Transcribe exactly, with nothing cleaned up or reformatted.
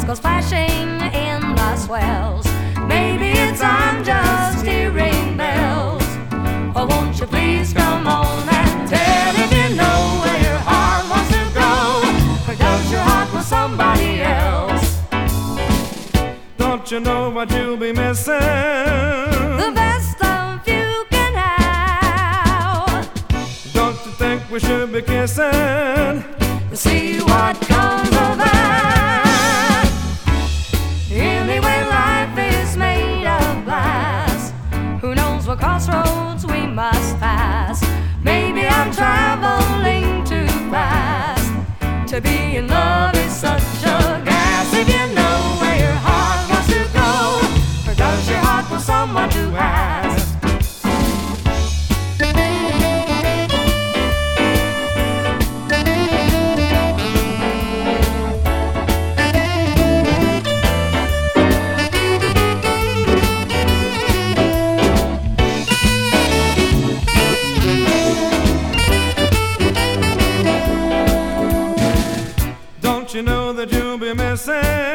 goes flashing in the swells. Maybe it's I'm just hearing bells. Oh, won't you please come on and tell if you know where your heart wants to go, or does your heart want somebody else? Don't you know what you'll be missing? The best of you can have. Don't you think we should be kissing? See what comes of that. Anyway, life is made of glass. Who knows what crossroads we must pass? Maybe I'm traveling too fast. To be in love is such a gas. If you know where your heart wants to go, or does your heart want someone to ask? Don't you know that you'll be missing?